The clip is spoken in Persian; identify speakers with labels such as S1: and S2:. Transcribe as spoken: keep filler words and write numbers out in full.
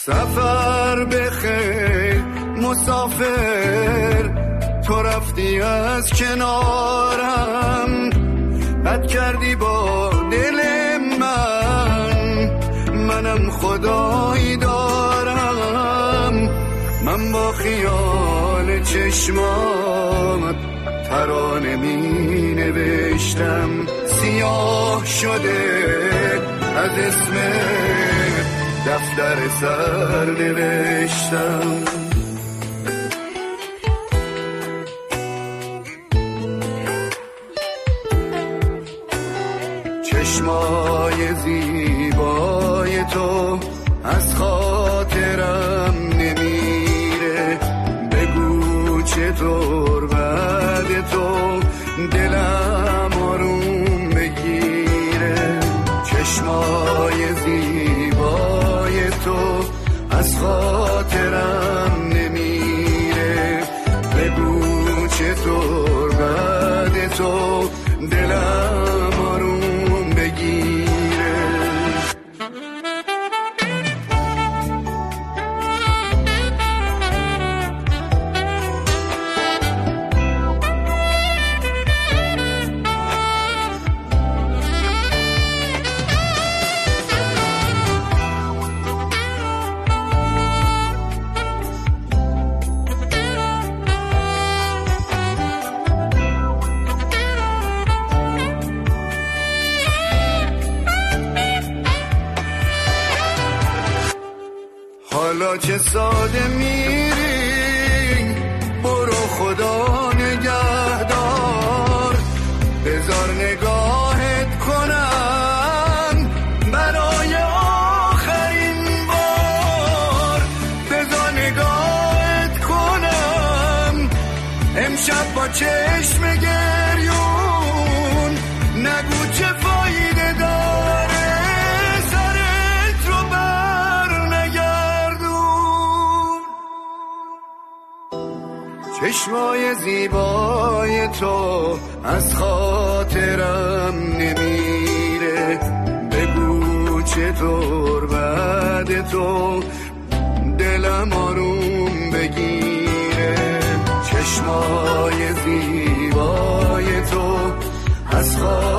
S1: سفر بخیر مسافر، تو رفتی از کنارم، بد کردی با دل من، منم خدایی دارم. من با خیال چشمات ترانه می نوشتم، سیاه شده از اسم دفتر سر نوشتم. چشمای زیبای تو از خاطرم نمیره، بگو چطور بعد تو دلم آروم بگیره. چشمای زیبای تو از خاطرم نمیره، بگو چطور بعد تو دلم آروم بگیره. حالا چه ساده میری، برو خدا نگهدار، بذار نگاهت کنم برای آخرین بار، بذار نگاهت کنم امشب با چشم گریون، نگو چه فایده داره سرت رو بر نگردون. چشمای زیبای تو از خاطرم نمیره، بگو چطور بعد تو دلم آروم بگیره. چشمای زیبای تو از خاطرم